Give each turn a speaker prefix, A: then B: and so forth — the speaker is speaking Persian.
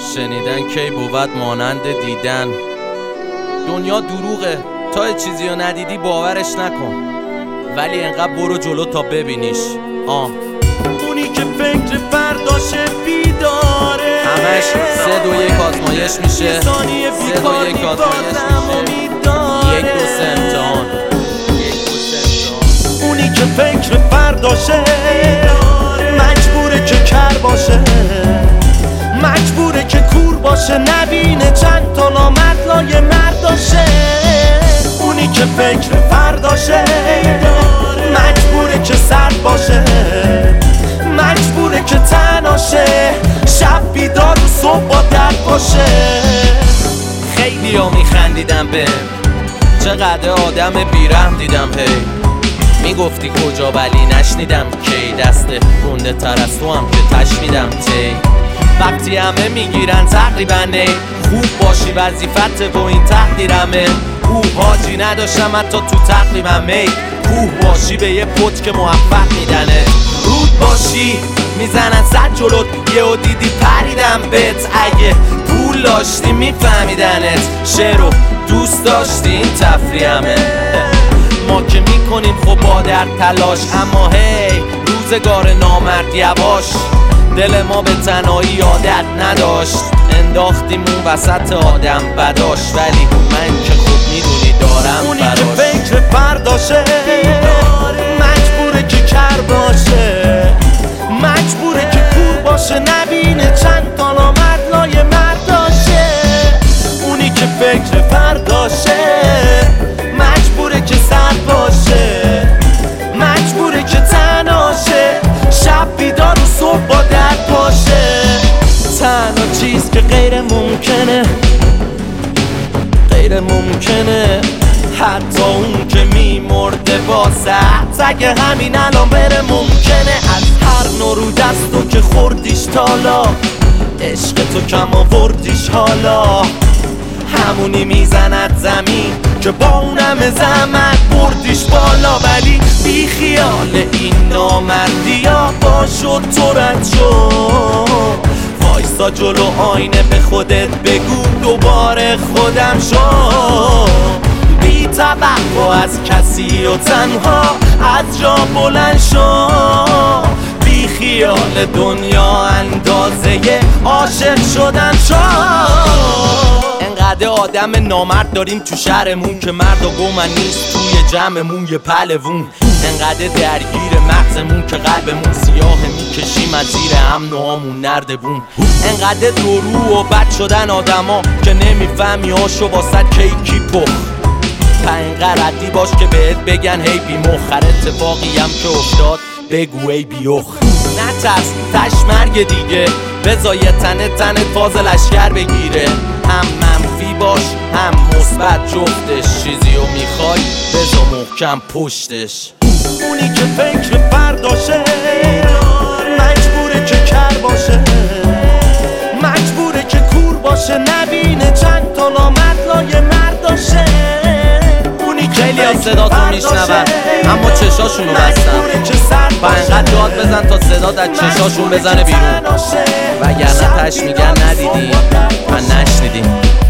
A: شنیدن کی بود مانند دیدن. دنیا دروغه، تا چیزی رو ندیدی باورش نکن، ولی انقدر برو جلو تا ببینیش.
B: اونی که فکر فرداشه بیداره،
A: همش 3 2 1 آزمایش میشه، 3 2 1 آزمایش میشه، 1 2 3 امتحان.
B: اونی که فکر فرداشه مجبوره که کر باشه، مجبوره که کور باشه، نبینه چند تا نامرد لای مرداشه. اونی که فکر فرداشه مجبوره که سرد باشه، مجبوره که تناشه، شب بیدار و صبح با درد باشه.
A: خیلی ها میخندیدم به چقدر آدم بیرحم دیدم. هی میگفتی کجا ولی نشنیدم کی، دست گنده تر از تو هم که تشنیدم تی. وقتی همه میگیرن تقریبا نی، خوب باشی وظیفت با این تقدیرمه. حاجی نداشتم حتی تو تقریبا می، کوه باشی به یه پت که موفق میدنه. رود باشی میزنن 100 جلوت، یهو دیدی پریدم بهت. اگه پول داشتی میفهمیدنت، شعرو دوست داشتی این تفریحمه. ما که میکنیم خب با در تلاش، اما هی روزگار نامرد یواش. دل ما به تنهایی عادت نداشت، انداختیم اون وسط آدم بداش. ولی من که خوب میدونی دارم
B: اونی که فکر فرداشه مجبوره که کر باشه، مجبوره که کور باشه، نبینه چند تا نامرد لای مرداشه. اونی که فکر فرداشه مجبوره که سرد باشه، مجبوره که تناشه، شب بیدار و صبح با درد باشه. تنها چیز که غیر ممکنه، غیر ممکنه، حتی اون که میمرده واسه اگه همین الان بره ممکنه. از هر نوع رو دستو که خوردیش تالا، عشق تو کم آوردیش حالا، همونی میزند زمین که با اونم زحمت بردیش بالا. ولی بی خیال این نامردی ها باشو تو رد شو، وایسا جلو آینه به خودت بگو دوباره خودم شو. بی توقع از کسی و تنها از جا بلند شو، بی خیال دنیا اندازه عاشق شدن شو. انقدر آدم نامرد داریم تو شهرمون که مرد و گومن نیست توی جمعمون یه پلوون. انقدر درگیر مغزمون که قلبمون سیاه، میکشیم از زیر امن و هامون نردبون. انقدر درو و بد شدن آدما که نمیفهمی هاشو واسه کیکی پخ. انقدر ردی باش که بهت بگن هی بی مخر، اتفاقی هم که افتاد بگو ای بیخ. نترس تشمرگ دیگه، بذار یه تنت فاز لشکر بگیره. هم منفی باش هم مثبت جفتش، چیزی رو میخوای بذار محکم پشتش. اونی که فکر فرداشه مجبوره که کر باشه، مجبوره که کور باشه، نبینه چند تا نامرد لای مرداشه. اونی که
A: خیلی از صداتو میشنون اما چشاشونو بستن، با انقدر داد بزن تا صدات از چشاشون بزنه بیرون، وگرنه تش میگن ندیدی و نشنیدیم.